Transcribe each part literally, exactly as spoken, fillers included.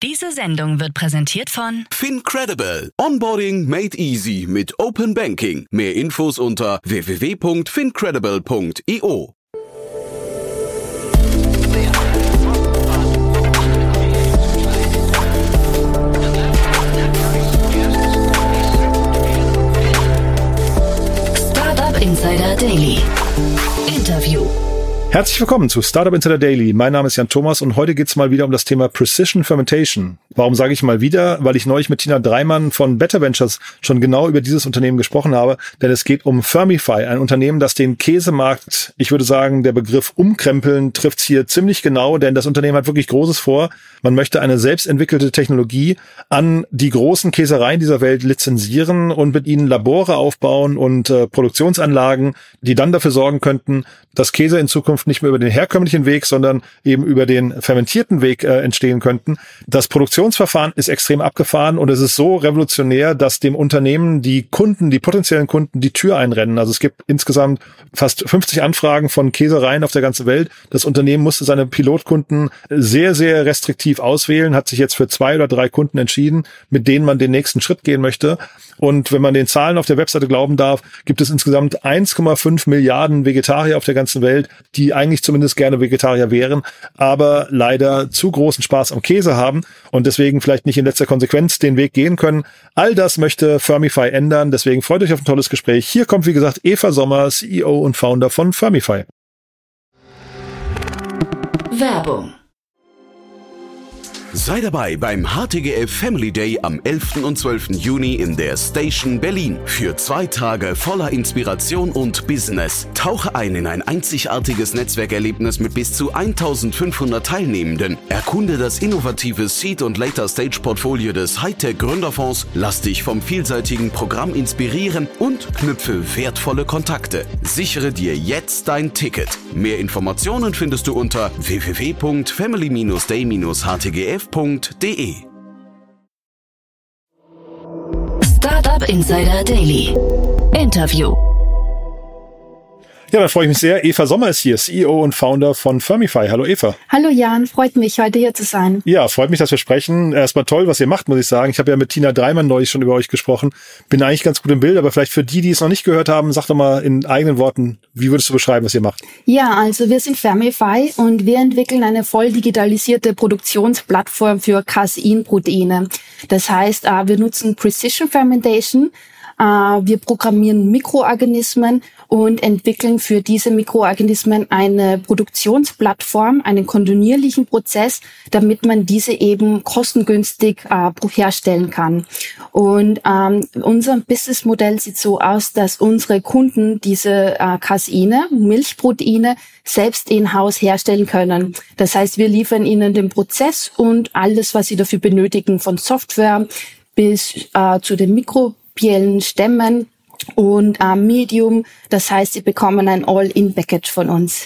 Diese Sendung wird präsentiert von FinCredible. Onboarding made easy mit Open Banking. Mehr Infos unter w w w punkt fincredible punkt i o. Startup Insider Daily. Interview. Herzlich willkommen zu Startup Insider Daily. Mein Name ist Jan Thomas und heute geht's mal wieder um das Thema Precision Fermentation. Warum sage ich mal wieder? Weil ich neulich mit Tina Dreimann von Better Ventures schon genau über dieses Unternehmen gesprochen habe, denn es geht um Fermify, ein Unternehmen, das den Käsemarkt, ich würde sagen, der Begriff umkrempeln trifft's hier ziemlich genau, denn das Unternehmen hat wirklich Großes vor. Man möchte eine selbstentwickelte Technologie an die großen Käsereien dieser Welt lizenzieren und mit ihnen Labore aufbauen und äh, Produktionsanlagen, die dann dafür sorgen könnten, dass Käse in Zukunft nicht mehr über den herkömmlichen Weg, sondern eben über den fermentierten Weg äh, entstehen könnten. Das Produktionsverfahren ist extrem abgefahren und es ist so revolutionär, dass dem Unternehmen die Kunden, die potenziellen Kunden, die Tür einrennen. Also es gibt insgesamt fast fünfzig Anfragen von Käsereien auf der ganzen Welt. Das Unternehmen musste seine Pilotkunden sehr, sehr restriktiv auswählen, hat sich jetzt für zwei oder drei Kunden entschieden, mit denen man den nächsten Schritt gehen möchte. Und wenn man den Zahlen auf der Webseite glauben darf, gibt es insgesamt eins Komma fünf Milliarden Vegetarier auf der ganzen Welt, die eigentlich zumindest gerne Vegetarier wären, aber leider zu großen Spaß am Käse haben und deswegen vielleicht nicht in letzter Konsequenz den Weg gehen können. All das möchte Fermify ändern, deswegen freut euch auf ein tolles Gespräch. Hier kommt, wie gesagt, Eva Sommer, C E O und Founder von Fermify. Werbung. Sei dabei beim H T G F Family Day am elften und zwölften Juni in der Station Berlin. Für zwei Tage voller Inspiration und Business. Tauche ein in ein einzigartiges Netzwerkerlebnis mit bis zu eintausendfünfhundert Teilnehmenden. Erkunde das innovative Seed- und Later-Stage-Portfolio des Hightech-Gründerfonds. Lass dich vom vielseitigen Programm inspirieren und knüpfe wertvolle Kontakte. Sichere dir jetzt dein Ticket. Mehr Informationen findest du unter w w w punkt family day dash h t g f punkt d e. Startup Insider Daily. Interview. Ja, dann freue ich mich sehr. Eva Sommer ist hier, C E O und Founder von Fermify. Hallo Eva. Hallo Jan, freut mich, heute hier zu sein. Ja, freut mich, dass wir sprechen. Erstmal toll, was ihr macht, muss ich sagen. Ich habe ja mit Tina Dreimann neulich schon über euch gesprochen. Bin eigentlich ganz gut im Bild, aber vielleicht für die, die es noch nicht gehört haben, sag doch mal in eigenen Worten, wie würdest du beschreiben, was ihr macht? Ja, also wir sind Fermify und wir entwickeln eine voll digitalisierte Produktionsplattform für Caseinproteine. Das heißt, wir nutzen Precision Fermentation. Wir programmieren Mikroorganismen und entwickeln für diese Mikroorganismen eine Produktionsplattform, einen kontinuierlichen Prozess, damit man diese eben kostengünstig äh, herstellen kann. Und ähm, unser Businessmodell sieht so aus, dass unsere Kunden diese äh, Caseine, Milchproteine, selbst in-house herstellen können. Das heißt, wir liefern ihnen den Prozess und alles, was sie dafür benötigen, von Software bis äh, zu den mikrobiellen Stämmen und äh, Medium. Das heißt, sie bekommen ein All-in-Package von uns.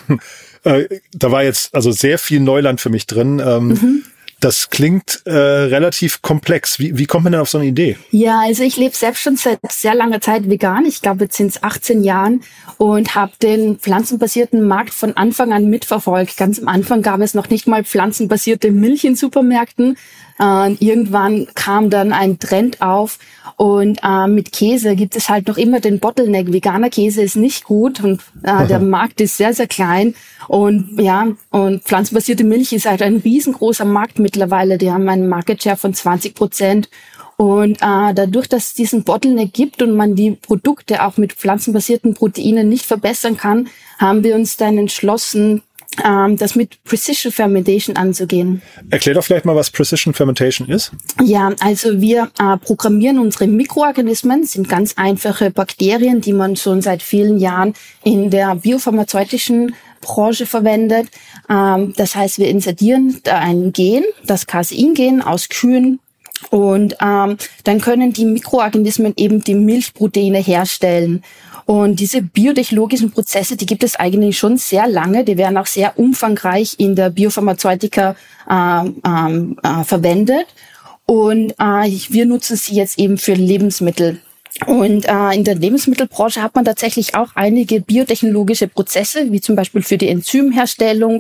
äh, da war jetzt also sehr viel Neuland für mich drin. Ähm, mhm. Das klingt äh, relativ komplex. Wie, wie kommt man denn auf so eine Idee? Ja, also ich lebe selbst schon seit sehr langer Zeit vegan. Ich glaube, jetzt sind es achtzehn Jahren und habe den pflanzenbasierten Markt von Anfang an mitverfolgt. Ganz am Anfang gab es noch nicht mal pflanzenbasierte Milch in Supermärkten. Und irgendwann kam dann ein Trend auf und äh, mit Käse gibt es halt noch immer den Bottleneck. Veganer Käse ist nicht gut und äh, der Markt ist sehr, sehr klein. Und ja, und pflanzenbasierte Milch ist halt ein riesengroßer Markt mittlerweile. Die haben einen Market Share von zwanzig Prozent. Und äh, dadurch, dass es diesen Bottleneck gibt und man die Produkte auch mit pflanzenbasierten Proteinen nicht verbessern kann, haben wir uns dann entschlossen, ähm, das mit Precision Fermentation anzugehen. Erklär doch vielleicht mal, was Precision Fermentation ist. Ja, also wir äh, programmieren unsere Mikroorganismen, sind ganz einfache Bakterien, die man schon seit vielen Jahren in der biopharmazeutischen Branche verwendet. Ähm, das heißt, wir insertieren da ein Gen, das Casein-Gen aus Kühen. Und ähm, dann können die Mikroorganismen eben die Milchproteine herstellen. Und diese biotechnologischen Prozesse, die gibt es eigentlich schon sehr lange. Die werden auch sehr umfangreich in der Biopharmazeutika äh, äh, verwendet. Und äh, wir nutzen sie jetzt eben für Lebensmittel. Und äh, in der Lebensmittelbranche hat man tatsächlich auch einige biotechnologische Prozesse, wie zum Beispiel für die Enzymherstellung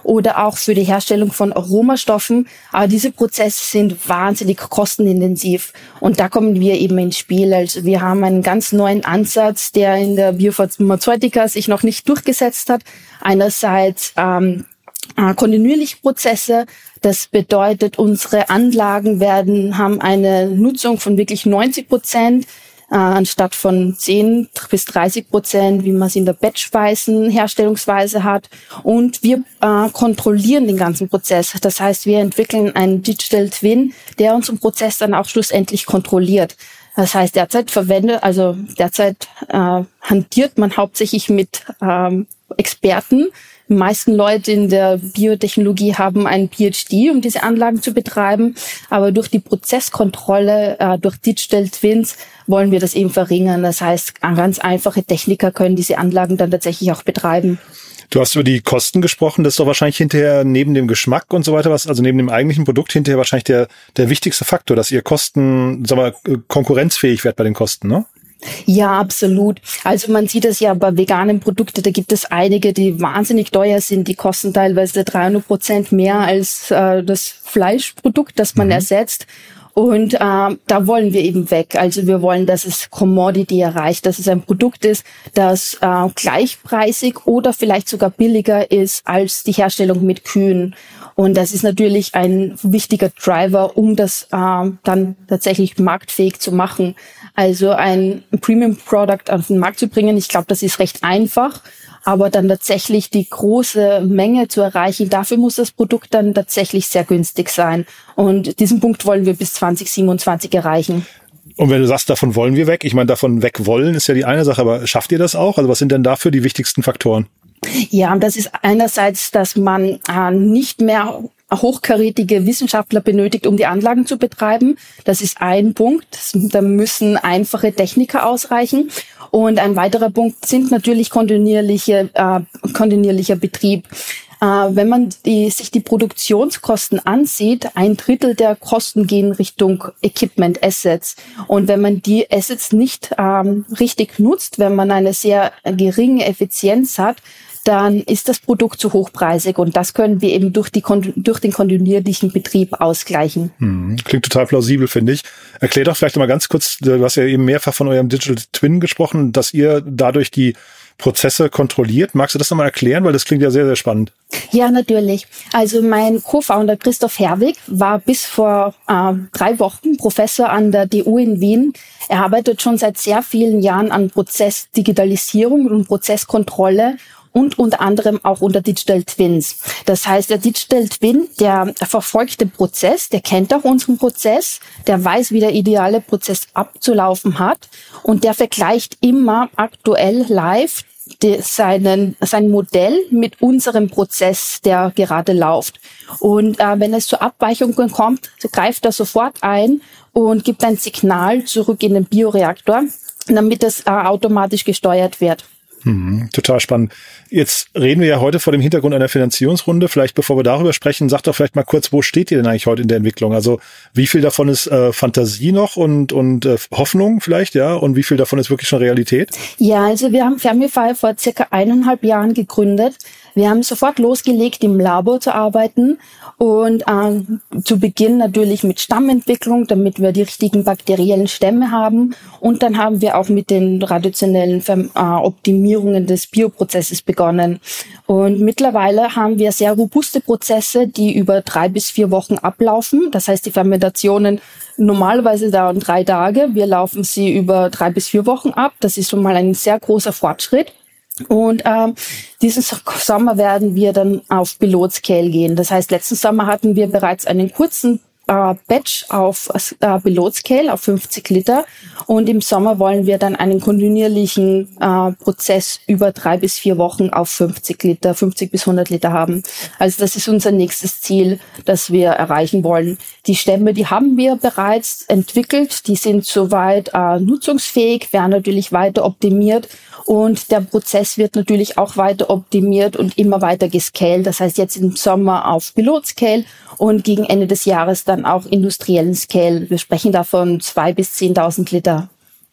oder auch für die Herstellung von Aromastoffen. Aber diese Prozesse sind wahnsinnig kostenintensiv und da kommen wir eben ins Spiel. Also wir haben einen ganz neuen Ansatz, der in der Biopharmazeutika sich noch nicht durchgesetzt hat. Einerseits ähm, äh, kontinuierliche Prozesse. Das bedeutet, unsere Anlagen werden haben eine Nutzung von wirklich neunzig Prozent. Äh, anstatt von zehn bis dreißig Prozent, wie man es in der batchweisen Herstellungsweise hat. Und wir äh, kontrollieren den ganzen Prozess. Das heißt, wir entwickeln einen Digital Twin, der unseren Prozess dann auch schlussendlich kontrolliert. Das heißt, derzeit verwendet, also derzeit äh, hantiert man hauptsächlich mit ähm, Experten. Die meisten Leute in der Biotechnologie haben einen P H D, um diese Anlagen zu betreiben. Aber durch die Prozesskontrolle, äh, durch Digital Twins, wollen wir das eben verringern. Das heißt, ganz einfache Techniker können diese Anlagen dann tatsächlich auch betreiben. Du hast über die Kosten gesprochen. Das ist doch wahrscheinlich hinterher neben dem Geschmack und so weiter, was also neben dem eigentlichen Produkt hinterher wahrscheinlich der der wichtigste Faktor, dass ihr Kosten, sagen wir, konkurrenzfähig werdet bei den Kosten, ne? Ja, absolut. Also man sieht es ja bei veganen Produkten, da gibt es einige, die wahnsinnig teuer sind. Die kosten teilweise dreihundert Prozent mehr als äh, das Fleischprodukt, das man mhm. ersetzt. Und äh, da wollen wir eben weg. Also wir wollen, dass es Commodity erreicht, dass es ein Produkt ist, das äh, gleichpreisig oder vielleicht sogar billiger ist als die Herstellung mit Kühen. Und das ist natürlich ein wichtiger Driver, um das äh, dann tatsächlich marktfähig zu machen. Also ein Premium-Product auf den Markt zu bringen, ich glaube, das ist recht einfach. Aber dann tatsächlich die große Menge zu erreichen, dafür muss das Produkt dann tatsächlich sehr günstig sein. Und diesen Punkt wollen wir bis zwanzig siebenundzwanzig erreichen. Und wenn du sagst, davon wollen wir weg, ich meine, davon weg wollen ist ja die eine Sache, aber schafft ihr das auch? Also was sind denn dafür die wichtigsten Faktoren? Ja, das ist einerseits, dass man äh, nicht mehr hochkarätige Wissenschaftler benötigt, um die Anlagen zu betreiben. Das ist ein Punkt. Da müssen einfache Techniker ausreichen. Und ein weiterer Punkt sind natürlich kontinuierliche, äh, kontinuierlicher Betrieb. Äh, wenn man die, sich die Produktionskosten ansieht, ein Drittel der Kosten gehen Richtung Equipment Assets. Und wenn man die Assets nicht ähm, richtig nutzt, wenn man eine sehr geringe Effizienz hat, dann ist das Produkt zu hochpreisig und das können wir eben durch die durch den kontinuierlichen Betrieb ausgleichen. Hm, klingt total plausibel, finde ich. Erklär doch vielleicht noch mal ganz kurz, du hast ja eben mehrfach von eurem Digital Twin gesprochen, dass ihr dadurch die Prozesse kontrolliert. Magst du das nochmal erklären? Weil das klingt ja sehr, sehr spannend. Ja, natürlich. Also mein Co-Founder Christoph Herwig war bis vor äh, drei Wochen Professor an der D U in Wien. Er arbeitet schon seit sehr vielen Jahren an Prozessdigitalisierung und Prozesskontrolle und unter anderem auch unter Digital Twins. Das heißt, der Digital Twin, der verfolgt den Prozess, der kennt auch unseren Prozess, der weiß, wie der ideale Prozess abzulaufen hat und der vergleicht immer aktuell live die, seinen, sein Modell mit unserem Prozess, der gerade läuft. Und äh, wenn es zu Abweichungen kommt, greift er sofort ein und gibt ein Signal zurück in den Bioreaktor, damit es äh, automatisch gesteuert wird. Hm, total spannend. Jetzt reden wir ja heute vor dem Hintergrund einer Finanzierungsrunde. Vielleicht, bevor wir darüber sprechen, sagt doch vielleicht mal kurz, wo steht ihr denn eigentlich heute in der Entwicklung? Also wie viel davon ist äh, Fantasie noch und und äh, Hoffnung vielleicht, ja? Und wie viel davon ist wirklich schon Realität? Ja, also wir haben Fermify vor circa eineinhalb Jahren gegründet. Wir haben sofort losgelegt, im Labor zu arbeiten und äh, zu Beginn natürlich mit Stammentwicklung, damit wir die richtigen bakteriellen Stämme haben. Und dann haben wir auch mit den traditionellen äh, Optimierungen des Bioprozesses begonnen. Und mittlerweile haben wir sehr robuste Prozesse, die über drei bis vier Wochen ablaufen. Das heißt, die Fermentationen normalerweise dauern drei Tage. Wir laufen sie über drei bis vier Wochen ab. Das ist schon mal ein sehr großer Fortschritt. Und ähm, diesen Sommer werden wir dann auf Pilot-Scale gehen. Das heißt, letzten Sommer hatten wir bereits einen kurzen äh, Batch auf äh, Pilot-Scale auf fünfzig Liter und im Sommer wollen wir dann einen kontinuierlichen äh, Prozess über drei bis vier Wochen auf fünfzig Liter, fünfzig bis hundert Liter haben. Also das ist unser nächstes Ziel, das wir erreichen wollen. Die Stämme, die haben wir bereits entwickelt, die sind soweit äh, nutzungsfähig, werden natürlich weiter optimiert. Und der Prozess wird natürlich auch weiter optimiert und immer weiter gescaled. Das heißt jetzt im Sommer auf Pilot-Scale und gegen Ende des Jahres dann auch industriellen Scale. Wir sprechen da von zwei bis zehntausend Liter.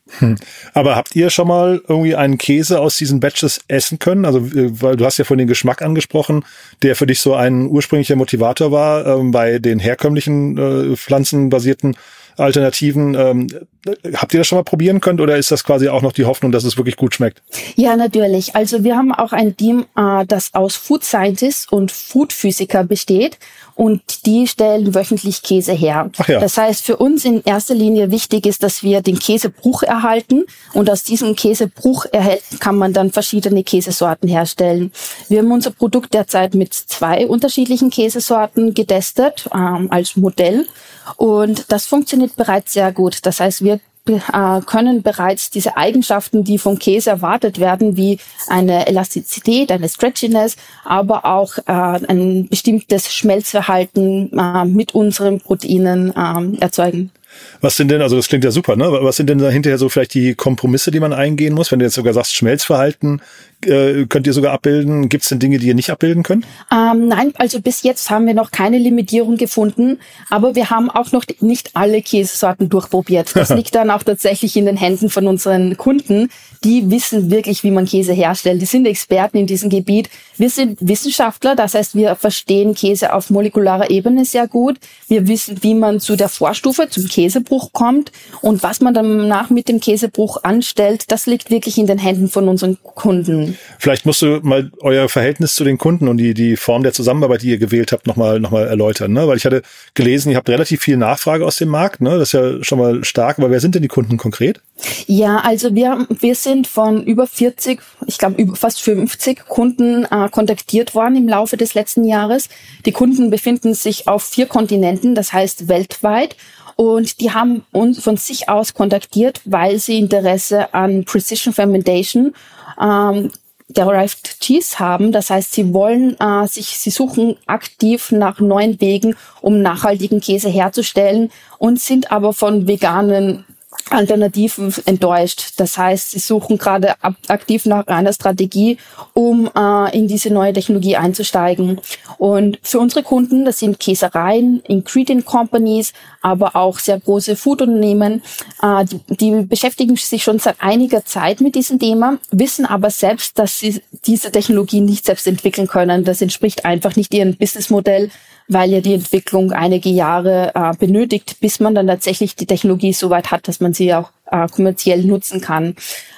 Hm. Aber habt ihr schon mal irgendwie einen Käse aus diesen Batches essen können? Also, weil du hast ja vorhin den Geschmack angesprochen, der für dich so ein ursprünglicher Motivator war, ähm, bei den herkömmlichen äh, pflanzenbasierten Alternativen. Ähm, habt ihr das schon mal probieren können oder ist das quasi auch noch die Hoffnung, dass es wirklich gut schmeckt? Ja, natürlich. Also wir haben auch ein Team, äh, das aus Food Scientists und Food Physiker besteht und die stellen wöchentlich Käse her. Ach ja. Das heißt, für uns in erster Linie wichtig ist, dass wir den Käsebruch erhalten und aus diesem Käsebruch erhält, kann man dann verschiedene Käsesorten herstellen. Wir haben unser Produkt derzeit mit zwei unterschiedlichen Käsesorten getestet ähm, als Modell. Und das funktioniert bereits sehr gut. Das heißt, wir äh, können bereits diese Eigenschaften, die vom Käse erwartet werden, wie eine Elastizität, eine Stretchiness, aber auch äh, ein bestimmtes Schmelzverhalten äh, mit unseren Proteinen äh, erzeugen. Was sind denn, also das klingt ja super, ne? Was sind denn da hinterher so vielleicht die Kompromisse, die man eingehen muss? Wenn du jetzt sogar sagst, Schmelzverhalten äh, könnt ihr sogar abbilden. Gibt es denn Dinge, die ihr nicht abbilden könnt? Ähm, nein, also bis jetzt haben wir noch keine Limitierung gefunden, aber wir haben auch noch nicht alle Käsesorten durchprobiert. Das liegt dann auch tatsächlich in den Händen von unseren Kunden. Die wissen wirklich, wie man Käse herstellt. Die sind Experten in diesem Gebiet. Wir sind Wissenschaftler, das heißt, wir verstehen Käse auf molekularer Ebene sehr gut. Wir wissen, wie man zu der Vorstufe, zum Käsebruch kommt und was man danach mit dem Käsebruch anstellt, das liegt wirklich in den Händen von unseren Kunden. Vielleicht musst du mal euer Verhältnis zu den Kunden und die die Form der Zusammenarbeit, die ihr gewählt habt, nochmal noch mal erläutern, ne? Weil ich hatte gelesen, ihr habt relativ viel Nachfrage aus dem Markt, ne? Das ist ja schon mal stark, aber wer sind denn die Kunden konkret? Ja, also wir wir sind von über vierzig, ich glaube über fast fünfzig Kunden äh, kontaktiert worden im Laufe des letzten Jahres. Die Kunden befinden sich auf vier Kontinenten, das heißt weltweit. Und die haben uns von sich aus kontaktiert, weil sie Interesse an Precision Fermentation, ähm, Derived Cheese haben. Das heißt, sie wollen äh, sich, sie suchen aktiv nach neuen Wegen, um nachhaltigen Käse herzustellen und sind aber von veganen Alternativen enttäuscht. Das heißt, sie suchen gerade aktiv nach einer Strategie, um äh, in diese neue Technologie einzusteigen. Und für unsere Kunden, das sind Käsereien, Ingredient Companies, aber auch sehr große Foodunternehmen, äh, die, die beschäftigen sich schon seit einiger Zeit mit diesem Thema, wissen aber selbst, dass sie diese Technologie nicht selbst entwickeln können. Das entspricht einfach nicht ihrem Businessmodell, weil ja die Entwicklung einige Jahre äh, benötigt, bis man dann tatsächlich die Technologie so weit hat, dass man sie auch äh, kommerziell nutzen kann.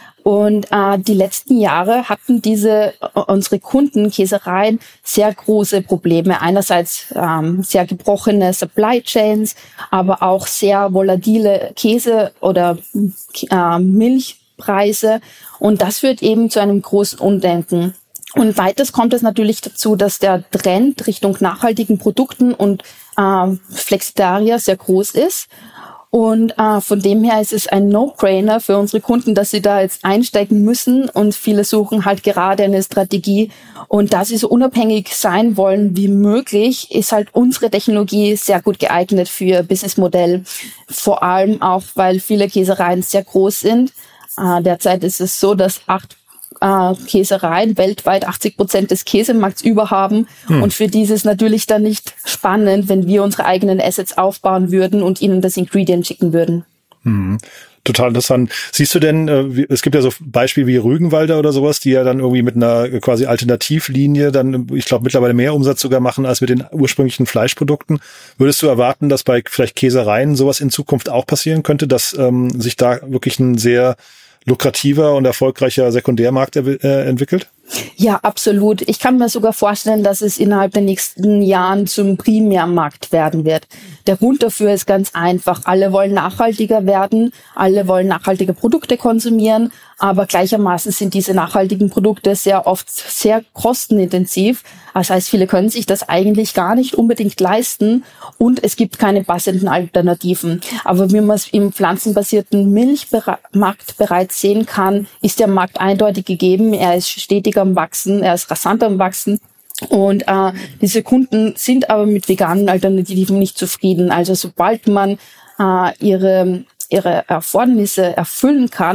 Und äh, die letzten Jahre hatten diese äh, unsere Kunden, Käsereien, sehr große Probleme. Einerseits ähm, sehr gebrochene Supply Chains, aber auch sehr volatile Käse- oder äh, Milchpreise. Und das führt eben zu einem großen Umdenken. Und weiters kommt es natürlich dazu, dass der Trend Richtung nachhaltigen Produkten und äh, Flexitarier sehr groß ist. Und äh, von dem her ist es ein No-Brainer für unsere Kunden, dass sie da jetzt einsteigen müssen. Und viele suchen halt gerade eine Strategie. Und da sie so unabhängig sein wollen wie möglich, ist halt unsere Technologie sehr gut geeignet für ihr Businessmodell. Vor allem auch, weil viele Käsereien sehr groß sind. Äh, derzeit ist es so, dass acht Äh, Käsereien weltweit achtzig Prozent des Käsemarkts überhaben. Hm. Und für die ist es natürlich dann nicht spannend, wenn wir unsere eigenen Assets aufbauen würden und ihnen das Ingredient schicken würden. Hm. Total interessant. Siehst du denn, äh, es gibt ja so Beispiele wie Rügenwalder oder sowas, die ja dann irgendwie mit einer quasi Alternativlinie dann, ich glaube, mittlerweile mehr Umsatz sogar machen als mit den ursprünglichen Fleischprodukten. Würdest du erwarten, dass bei vielleicht Käsereien sowas in Zukunft auch passieren könnte, dass ähm, sich da wirklich ein sehr lukrativer und erfolgreicher Sekundärmarkt äh, entwickelt? Ja, absolut. Ich kann mir sogar vorstellen, dass es innerhalb der nächsten Jahren zum Primärmarkt werden wird. Der Grund dafür ist ganz einfach. Alle wollen nachhaltiger werden, alle wollen nachhaltige Produkte konsumieren, aber gleichermaßen sind diese nachhaltigen Produkte sehr oft sehr kostenintensiv. Das heißt, viele können sich das eigentlich gar nicht unbedingt leisten und es gibt keine passenden Alternativen. Aber wie man es im pflanzenbasierten Milchmarkt bereits sehen kann, ist der Markt eindeutig gegeben. Er ist stetig am Wachsen, er ist rasant am Wachsen. Und äh, diese Kunden sind aber mit veganen Alternativen nicht zufrieden. Also sobald man äh, ihre ihre Erfordernisse erfüllen kann,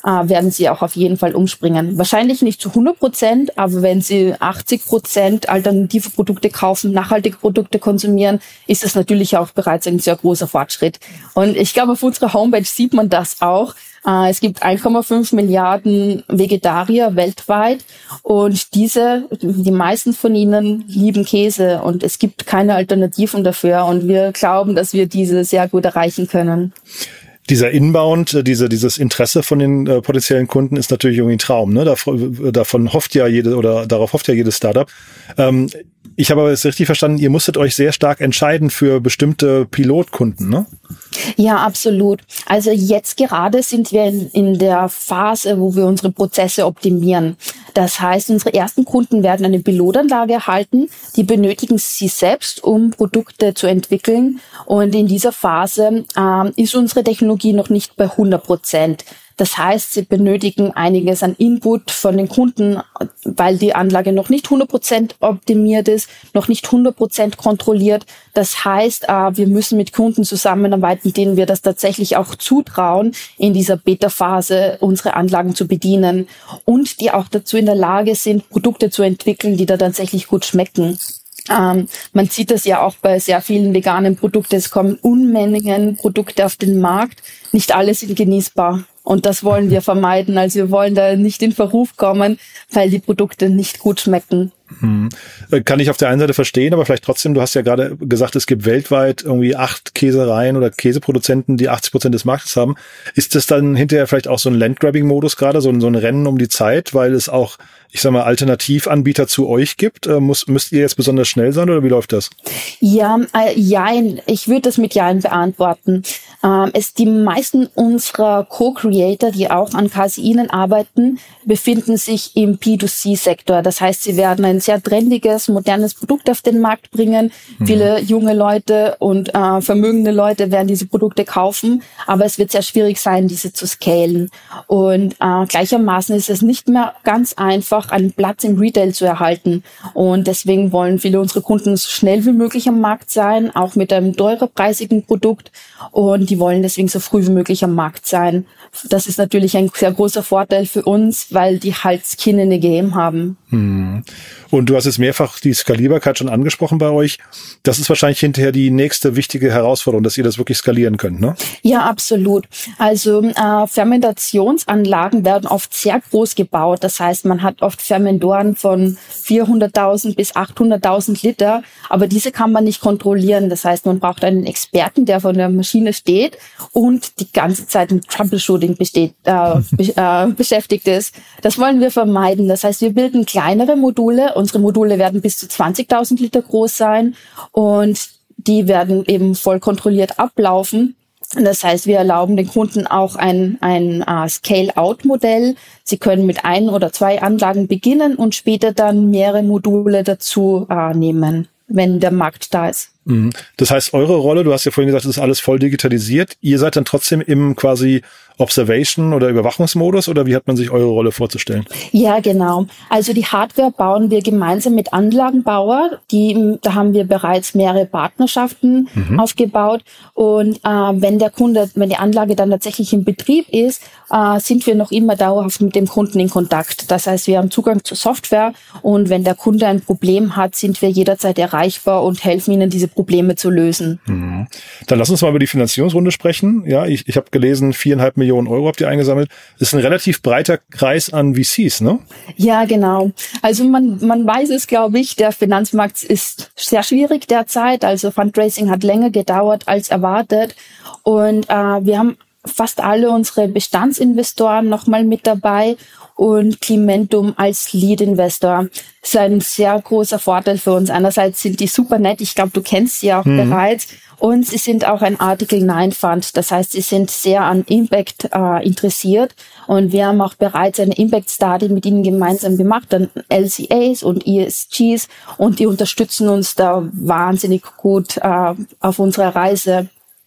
äh, werden sie auch auf jeden Fall umspringen. Wahrscheinlich nicht zu hundert Prozent, aber wenn sie achtzig Prozent alternative Produkte kaufen, nachhaltige Produkte konsumieren, ist das natürlich auch bereits ein sehr großer Fortschritt. Und ich glaube, auf unserer Homepage sieht man das auch. Äh, es gibt eins Komma fünf Milliarden Vegetarier weltweit und diese, die meisten von ihnen lieben Käse und es gibt keine Alternativen dafür und wir glauben, dass wir diese sehr gut erreichen können. Dieser Inbound, diese, dieses Interesse von den äh, potenziellen Kunden ist natürlich irgendwie ein Traum, ne? Dav- davon hofft ja jede oder darauf hofft ja jedes Startup. Ähm, ich habe aber jetzt richtig verstanden, ihr musstet euch sehr stark entscheiden für bestimmte Pilotkunden, ne? Ja, absolut. Also jetzt gerade sind wir in, in der Phase, wo wir unsere Prozesse optimieren. Das heißt, unsere ersten Kunden werden eine Pilotanlage erhalten, die benötigen sie selbst, um Produkte zu entwickeln. Und in dieser Phase ähm, ist unsere Technologie noch nicht bei hundert Prozent. Das heißt, sie benötigen einiges an Input von den Kunden, weil die Anlage noch nicht hundert Prozent optimiert ist, noch nicht hundert Prozent kontrolliert. Das heißt, wir müssen mit Kunden zusammenarbeiten, denen wir das tatsächlich auch zutrauen, in dieser Beta-Phase unsere Anlagen zu bedienen und die auch dazu in der Lage sind, Produkte zu entwickeln, die da tatsächlich gut schmecken. Ähm, man sieht das ja auch bei sehr vielen veganen Produkten. Es kommen Unmengen Produkte auf den Markt. Nicht alle sind genießbar. Und das wollen wir vermeiden. Also wir wollen da nicht in Verruf kommen, weil die Produkte nicht gut schmecken. Hm. Kann ich auf der einen Seite verstehen, aber vielleicht trotzdem, du hast ja gerade gesagt, es gibt weltweit irgendwie acht Käsereien oder Käseproduzenten, die achtzig Prozent des Marktes haben. Ist das dann hinterher vielleicht auch so ein Landgrabbing-Modus gerade, so ein, so ein Rennen um die Zeit, weil es auch, ich sag mal, Alternativanbieter zu euch gibt? Muss, müsst ihr jetzt besonders schnell sein oder wie läuft das? Ja, äh, jein. Ich würde das mit Jein beantworten. Ähm, es, die meisten unserer Co-Creator, die auch an Caseinen arbeiten, befinden sich im P zwei C-Sektor. Das heißt, sie werden ein sehr trendiges, modernes Produkt auf den Markt bringen. Mhm. Viele junge Leute und äh, vermögende Leute werden diese Produkte kaufen, aber es wird sehr schwierig sein, diese zu scalen. Und äh, gleichermaßen ist es nicht mehr ganz einfach, einen Platz im Retail zu erhalten. Und deswegen wollen viele unserer Kunden so schnell wie möglich am Markt sein, auch mit einem teurerpreisigen Produkt. Und die wollen deswegen so früh wie möglich am Markt sein. Das ist natürlich ein sehr großer Vorteil für uns, weil die halt Skin in the Game haben. Hm. Und du hast jetzt mehrfach die Skalierbarkeit schon angesprochen bei euch. Das ist wahrscheinlich hinterher die nächste wichtige Herausforderung, dass ihr das wirklich skalieren könnt, ne? Ja, absolut. Also äh, Fermentationsanlagen werden oft sehr groß gebaut. Das heißt, man hat oft Fermentoren von vierhunderttausend bis achthunderttausend Liter, aber diese kann man nicht kontrollieren. Das heißt, man braucht einen Experten, der von der Maschine steht und die ganze Zeit mit Troubleshooting besteht, äh, be- äh, beschäftigt ist. Das wollen wir vermeiden. Das heißt, wir bilden kleinere Module. Unsere Module werden bis zu zwanzigtausend Liter groß sein und die werden eben voll kontrolliert ablaufen. Das heißt, wir erlauben den Kunden auch ein, ein uh, Scale-Out-Modell. Sie können mit ein oder zwei Anlagen beginnen und später dann mehrere Module dazu uh, nehmen, wenn der Markt da ist. Das heißt, eure Rolle, du hast ja vorhin gesagt, das ist alles voll digitalisiert. Ihr seid dann trotzdem im quasi Observation- oder Überwachungsmodus oder wie hat man sich eure Rolle vorzustellen? Ja, genau. Also die Hardware bauen wir gemeinsam mit Anlagenbauer. Die, da haben wir bereits mehrere Partnerschaften mhm. aufgebaut. Und äh, wenn der Kunde, wenn die Anlage dann tatsächlich in Betrieb ist, äh, sind wir noch immer dauerhaft mit dem Kunden in Kontakt. Das heißt, wir haben Zugang zur Software und wenn der Kunde ein Problem hat, sind wir jederzeit erreichbar und helfen ihnen, diese Probleme zu lösen. Mhm. Dann lass uns mal über die Finanzierungsrunde sprechen. Ja, ich, ich habe gelesen, viereinhalb Millionen Euro habt ihr eingesammelt. Das ist ein relativ breiter Kreis an V Cs, ne? Ja, genau. Also man, man weiß es, glaube ich, der Finanzmarkt ist sehr schwierig derzeit. Also Fundraising hat länger gedauert als erwartet. Und äh, wir haben fast alle unsere Bestandsinvestoren nochmal mit dabei und Climentum als Lead-Investor. Das ist ein sehr großer Vorteil für uns. Einerseits sind die super nett, ich glaube, du kennst sie auch mhm. bereits. Und sie sind auch ein Article neun Fund. Das heißt, sie sind sehr an Impact äh, interessiert. Und wir haben auch bereits eine Impact Study mit ihnen gemeinsam gemacht, dann L C As und E S Gs. Und die unterstützen uns da wahnsinnig gut äh, auf unserer Reise.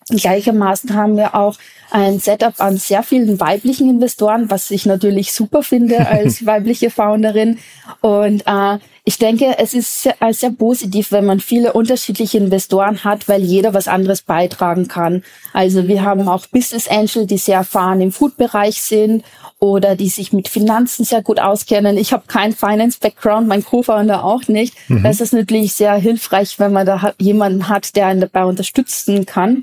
Gleichermaßen haben wir auch ein Setup an sehr vielen weiblichen Investoren, was ich natürlich super finde als weibliche Founderin. Und äh, ich denke, es ist sehr, sehr positiv, wenn man viele unterschiedliche Investoren hat, weil jeder was anderes beitragen kann. Also wir haben auch Business Angel, die sehr erfahren im Food-Bereich sind oder die sich mit Finanzen sehr gut auskennen. Ich habe keinen Finance-Background, mein Co-Founder auch nicht. Mhm. Das ist natürlich sehr hilfreich, wenn man da jemanden hat, der einen dabei unterstützen kann.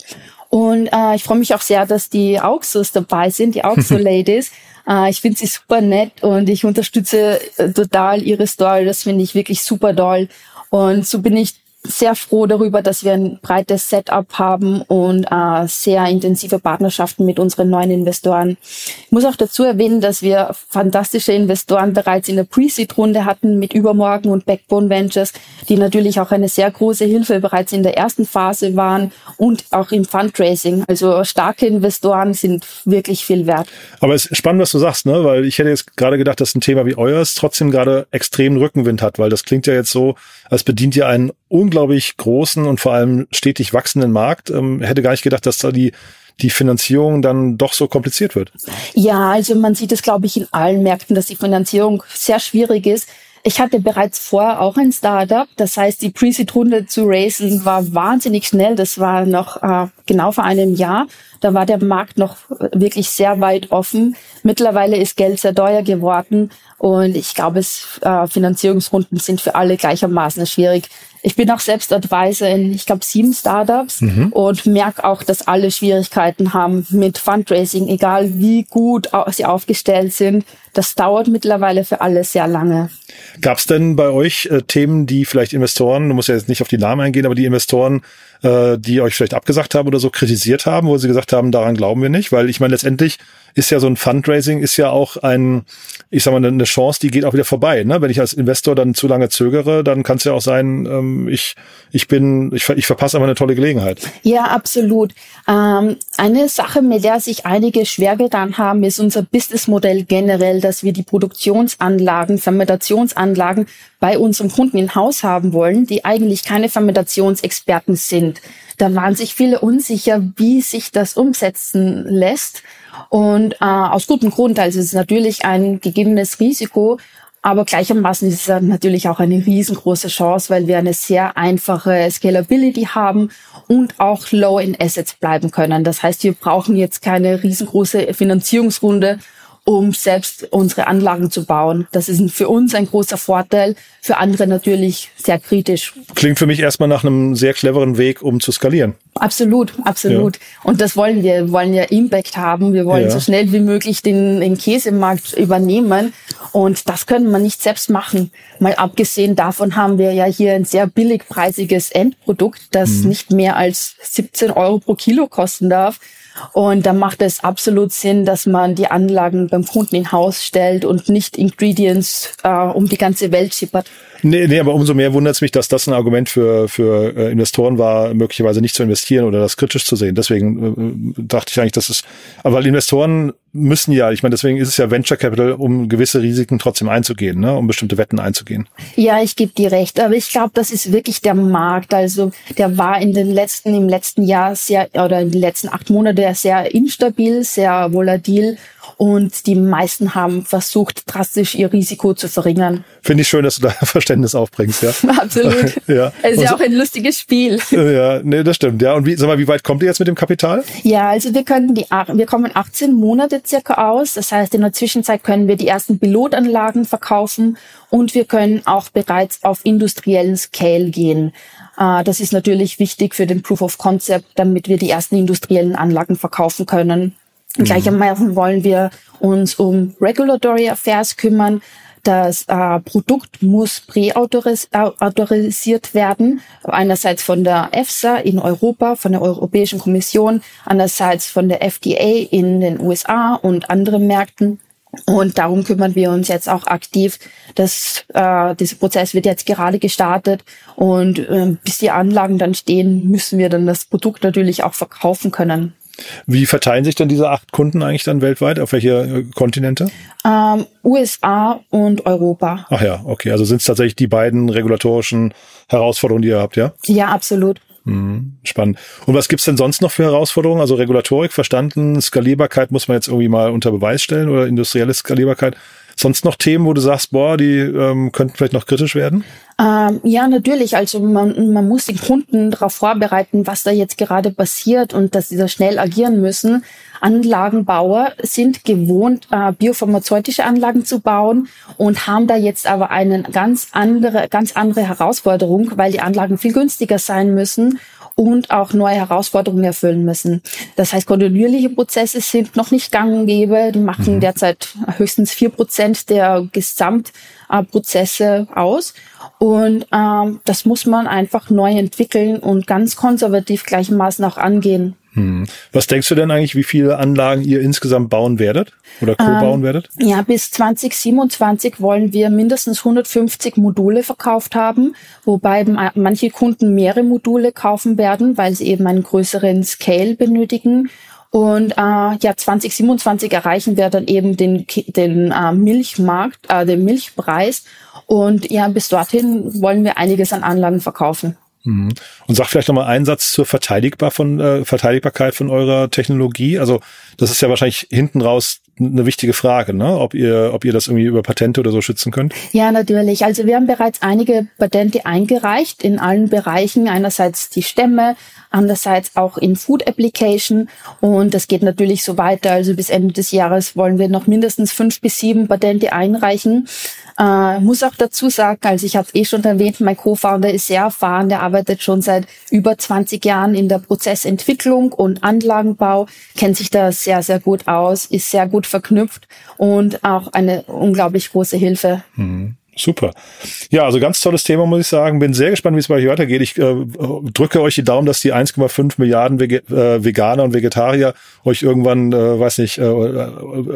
Und äh, ich freue mich auch sehr, dass die Auxos dabei sind, die Auxo-Ladies. äh, ich finde sie super nett und ich unterstütze äh, total ihre Story. Das finde ich wirklich super doll. Und so bin ich sehr froh darüber, dass wir ein breites Setup haben und äh, sehr intensive Partnerschaften mit unseren neuen Investoren. Ich muss auch dazu erwähnen, dass wir fantastische Investoren bereits in der Pre-Seed-Runde hatten mit Übermorgen und Backbone Ventures, die natürlich auch eine sehr große Hilfe bereits in der ersten Phase waren und auch im Fundraising. Also starke Investoren sind wirklich viel wert. Aber es ist spannend, was du sagst, ne? Weil ich hätte jetzt gerade gedacht, dass ein Thema wie euers trotzdem gerade extremen Rückenwind hat, weil das klingt ja jetzt so, als bedient ihr einen unglaublich großen und vor allem stetig wachsenden Markt. Ähm, hätte gar nicht gedacht, dass da die die Finanzierung dann doch so kompliziert wird. Ja, also man sieht es, glaube ich, in allen Märkten, dass die Finanzierung sehr schwierig ist. Ich hatte bereits vorher auch ein Startup. Das heißt, die Pre-Seed-Runde zu raisen war wahnsinnig schnell. Das war noch äh, genau vor einem Jahr. Da war der Markt noch wirklich sehr weit offen. Mittlerweile ist Geld sehr teuer geworden. Und ich glaube, es, äh, Finanzierungsrunden sind für alle gleichermaßen schwierig. Ich bin auch selbst Advisor in, ich glaube, sieben Startups mhm. und merke auch, dass alle Schwierigkeiten haben mit Fundraising, egal wie gut sie aufgestellt sind. Das dauert mittlerweile für alle sehr lange. Gab es denn bei euch äh, Themen, die vielleicht Investoren, du musst ja jetzt nicht auf die Namen eingehen, aber die Investoren, äh, die euch vielleicht abgesagt haben oder so kritisiert haben, wo sie gesagt haben, daran glauben wir nicht? Weil ich meine, letztendlich ist ja so ein Fundraising, ist ja auch ein, ich sag mal, eine Chance, die geht auch wieder vorbei. Ne? Wenn ich als Investor dann zu lange zögere, dann kann es ja auch sein, ähm, ich ich bin, ich, ich verpasse einfach eine tolle Gelegenheit. Ja, absolut. Ähm, eine Sache, mit der sich einige schwer getan haben, ist unser Businessmodell generell, dass wir die Produktionsanlagen, Fermentationsanlagen bei unserem Kunden in Haus haben wollen, die eigentlich keine Fermentationsexperten sind. Da waren sich viele unsicher, wie sich das umsetzen lässt. Und äh, aus gutem Grund, also es ist natürlich ein gegebenes Risiko, aber gleichermaßen ist es natürlich auch eine riesengroße Chance, weil wir eine sehr einfache Scalability haben und auch low in Assets bleiben können. Das heißt, wir brauchen jetzt keine riesengroße Finanzierungsrunde, um selbst unsere Anlagen zu bauen. Das ist für uns ein großer Vorteil, für andere natürlich sehr kritisch. Klingt für mich erstmal nach einem sehr cleveren Weg, um zu skalieren. Absolut, absolut. Ja. Und das wollen wir. Wir wollen ja Impact haben. Wir wollen ja so schnell wie möglich den, den Käsemarkt übernehmen. Und das können wir nicht selbst machen. Mal abgesehen davon haben wir ja hier ein sehr billigpreisiges Endprodukt, das mhm. nicht mehr als siebzehn Euro pro Kilo kosten darf. Und da macht es absolut Sinn, dass man die Anlagen beim Kunden in Haus stellt und nicht Ingredients äh, um die ganze Welt schippert. Nee, nee, aber umso mehr wundert es mich, dass das ein Argument für für äh, Investoren war, möglicherweise nicht zu investieren oder das kritisch zu sehen. Deswegen äh, dachte ich eigentlich, dass es, aber weil Investoren müssen ja, ich meine, deswegen ist es ja Venture Capital, um gewisse Risiken trotzdem einzugehen, ne, um bestimmte Wetten einzugehen. Ja, ich gebe dir recht, aber ich glaube, das ist wirklich der Markt. Also der war in den letzten, im letzten Jahr sehr, oder in den letzten acht Monaten sehr instabil, sehr volatil. Und die meisten haben versucht, drastisch ihr Risiko zu verringern. Finde ich schön, dass du da Verständnis aufbringst, ja. Absolut. Ja. Es ist ja auch ein lustiges Spiel. Ja, nee, das stimmt, ja. Und wie, sag mal, wie weit kommt ihr jetzt mit dem Kapital? Ja, also wir können die, wir kommen achtzehn Monate circa aus. Das heißt, in der Zwischenzeit können wir die ersten Pilotanlagen verkaufen und wir können auch bereits auf industriellen Scale gehen. Das ist natürlich wichtig für den Proof of Concept, damit wir die ersten industriellen Anlagen verkaufen können. Mhm. Gleichermaßen wollen wir uns um Regulatory Affairs kümmern. Das äh, Produkt muss präautorisiert werden. Einerseits von der EFSA in Europa, von der Europäischen Kommission, andererseits von der F D A in den U S A und anderen Märkten. Und darum kümmern wir uns jetzt auch aktiv. Das, äh, dieser Prozess wird jetzt gerade gestartet und äh, bis die Anlagen dann stehen, müssen wir dann das Produkt natürlich auch verkaufen können. Wie verteilen sich denn diese acht Kunden eigentlich dann weltweit? Auf welche Kontinente? Ähm, U S A und Europa. Ach ja, okay. Also sind es tatsächlich die beiden regulatorischen Herausforderungen, die ihr habt, ja? Ja, absolut. Mhm, spannend. Und was gibt's denn sonst noch für Herausforderungen? Also Regulatorik verstanden, Skalierbarkeit muss man jetzt irgendwie mal unter Beweis stellen oder industrielle Skalierbarkeit. Sonst noch Themen, wo du sagst, boah, die ähm, könnten vielleicht noch kritisch werden? Ähm, ja, natürlich. Also man, man muss den Kunden darauf vorbereiten, was da jetzt gerade passiert und dass sie da schnell agieren müssen. Anlagenbauer sind gewohnt, äh, biopharmazeutische Anlagen zu bauen und haben da jetzt aber eine ganz andere, ganz andere Herausforderung, weil die Anlagen viel günstiger sein müssen und auch neue Herausforderungen erfüllen müssen. Das heißt, kontinuierliche Prozesse sind noch nicht gang und gäbe. Die machen mhm. derzeit höchstens vier Prozent der Gesamtprozesse aus. Und ähm, das muss man einfach neu entwickeln und ganz konservativ gleichermaßen auch angehen. Hm. Was denkst du denn eigentlich, wie viele Anlagen ihr insgesamt bauen werdet oder co-bauen ähm, werdet? Ja, bis zwanzig siebenundzwanzig wollen wir mindestens hundertfünfzig Module verkauft haben, wobei manche Kunden mehrere Module kaufen werden, weil sie eben einen größeren Scale benötigen. Und äh, ja, zwanzig siebenundzwanzig erreichen wir dann eben den den äh, Milchmarkt, äh, den Milchpreis. Und ja, bis dorthin wollen wir einiges an Anlagen verkaufen. Und sag vielleicht nochmal einen Satz zur Verteidigbar von, äh, Verteidigbarkeit von eurer Technologie. Also das ist ja wahrscheinlich hinten raus eine wichtige Frage, ne? Ob ihr, ob ihr das irgendwie über Patente oder so schützen könnt? Ja, natürlich. Also wir haben bereits einige Patente eingereicht in allen Bereichen. Einerseits die Stämme, andererseits auch in Food Application. Und das geht natürlich so weiter. Also bis Ende des Jahres wollen wir noch mindestens fünf bis sieben Patente einreichen. Äh, muss auch dazu sagen, also ich habe es eh schon erwähnt, mein Co-Founder ist sehr erfahren, der arbeitet schon seit über zwanzig Jahren in der Prozessentwicklung und Anlagenbau, kennt sich da sehr, sehr gut aus, ist sehr gut verknüpft und auch eine unglaublich große Hilfe. Mhm. Super. Ja, also ganz tolles Thema, muss ich sagen. Bin sehr gespannt, wie es bei euch weitergeht. Ich äh, drücke euch die Daumen, dass die eins Komma fünf Milliarden Wege- äh, Veganer und Vegetarier euch irgendwann, äh, weiß nicht, äh, äh,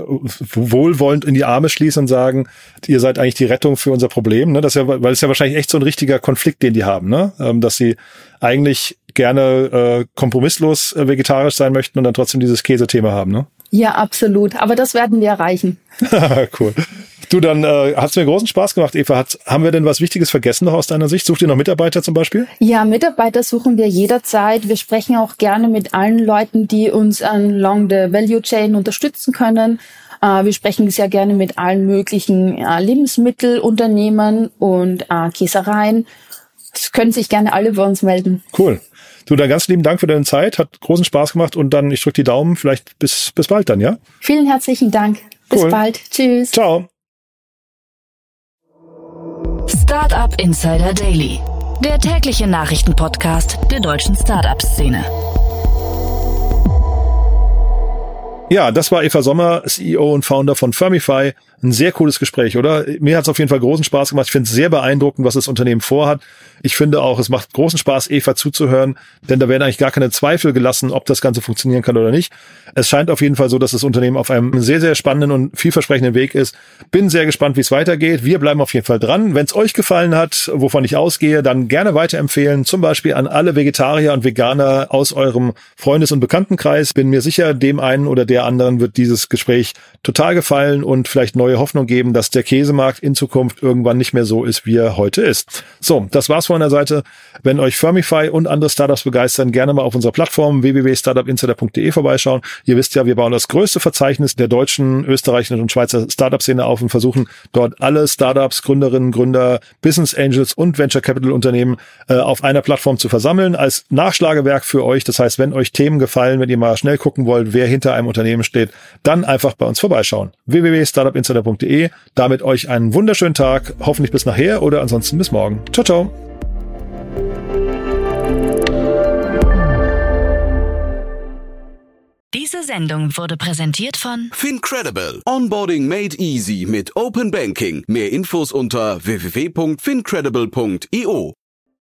wohlwollend in die Arme schließen und sagen, ihr seid eigentlich die Rettung für unser Problem. Ne? Das ist ja, weil es ja wahrscheinlich echt so ein richtiger Konflikt, den die haben, ne? Ähm, dass sie eigentlich gerne äh, kompromisslos äh, vegetarisch sein möchten und dann trotzdem dieses Käsethema haben, ne? Ja, absolut. Aber das werden wir erreichen. Cool. Du, dann äh, hat es mir großen Spaß gemacht, Eva. Hat, haben wir denn was Wichtiges vergessen noch aus deiner Sicht? Sucht ihr noch Mitarbeiter zum Beispiel? Ja, Mitarbeiter suchen wir jederzeit. Wir sprechen auch gerne mit allen Leuten, die uns along the value chain unterstützen können. Äh, wir sprechen sehr gerne mit allen möglichen äh, Lebensmittelunternehmen und äh, Käsereien. Es können sich gerne alle bei uns melden. Cool. Du, dann ganz lieben Dank für deine Zeit. Hat großen Spaß gemacht und dann, ich drücke die Daumen. Vielleicht bis, bis bald dann, ja? Vielen herzlichen Dank. Bis cool. bald. Tschüss. Ciao. Startup Insider Daily, der tägliche Nachrichtenpodcast der deutschen Startup-Szene. Ja, das war Eva Sommer, C E O und Founder von Firmify. Ein sehr cooles Gespräch, oder? Mir hat es auf jeden Fall großen Spaß gemacht. Ich finde es sehr beeindruckend, was das Unternehmen vorhat. Ich finde auch, es macht großen Spaß, Eva zuzuhören, denn da werden eigentlich gar keine Zweifel gelassen, ob das Ganze funktionieren kann oder nicht. Es scheint auf jeden Fall so, dass das Unternehmen auf einem sehr, sehr spannenden und vielversprechenden Weg ist. Bin sehr gespannt, wie es weitergeht. Wir bleiben auf jeden Fall dran. Wenn es euch gefallen hat, wovon ich ausgehe, dann gerne weiterempfehlen, zum Beispiel an alle Vegetarier und Veganer aus eurem Freundes- und Bekanntenkreis. Bin mir sicher, dem einen oder der anderen wird dieses Gespräch total gefallen und vielleicht neue Hoffnung geben, dass der Käsemarkt in Zukunft irgendwann nicht mehr so ist, wie er heute ist. So, das war's von der Seite. Wenn euch Firmify und andere Startups begeistern, gerne mal auf unserer Plattform w w w punkt startup insider punkt d e vorbeischauen. Ihr wisst ja, wir bauen das größte Verzeichnis der deutschen, österreichischen und Schweizer Startup-Szene auf und versuchen dort alle Startups, Gründerinnen, Gründer, Business Angels und Venture Capital Unternehmen äh, auf einer Plattform zu versammeln als Nachschlagewerk für euch. Das heißt, wenn euch Themen gefallen, wenn ihr mal schnell gucken wollt, wer hinter einem Unternehmen steht, dann einfach bei uns vorbeischauen. w w w punkt startup insider punkt d e. Damit euch einen wunderschönen Tag, hoffentlich bis nachher oder ansonsten bis morgen. Ciao, ciao. Diese Sendung wurde präsentiert von Fincredible. Onboarding made easy mit Open Banking. Mehr Infos unter w w w punkt fincredible punkt i o.